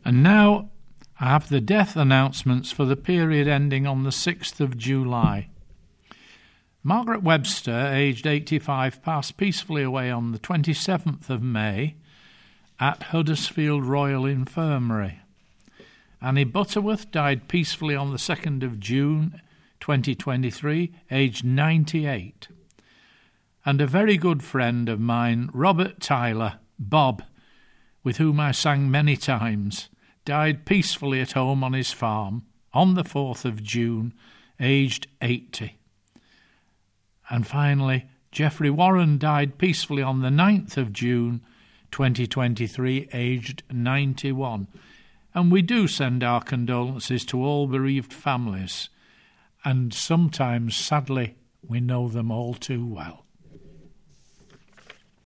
And now I have the death announcements for the period ending on the 6th of July. Margaret Webster, aged 85, passed peacefully away on the 27th of May at Huddersfield Royal Infirmary. Annie Butterworth died peacefully on the 2nd of June 2023, aged 98. And a very good friend of mine, Robert Tyler, Bob, with whom I sang many times, died peacefully at home on his farm on the 4th of June, aged 80. And finally, Geoffrey Warren died peacefully on the 9th of June 2023, aged 91. And we do send our condolences to all bereaved families, and sometimes, sadly, we know them all too well.